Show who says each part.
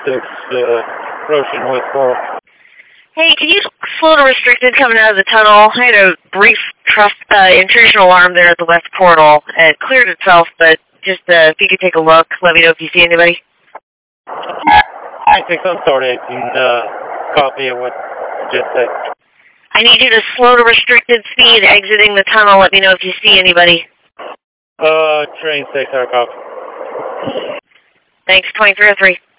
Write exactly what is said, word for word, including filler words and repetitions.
Speaker 1: six, uh, approaching West Park.
Speaker 2: Hey, can you slow to restricted coming out of the tunnel? I had a brief trust, uh, intrusion alarm there at the west portal. It cleared itself, but just uh, if you could take a look, let me know if you see anybody.
Speaker 1: I think I'm sorry, I can uh, copy of what you just said.
Speaker 2: I need you to slow to restricted speed exiting the tunnel. Let me know if you see anybody.
Speaker 1: Uh, train six, our copy.
Speaker 2: Thanks, twenty-three oh three.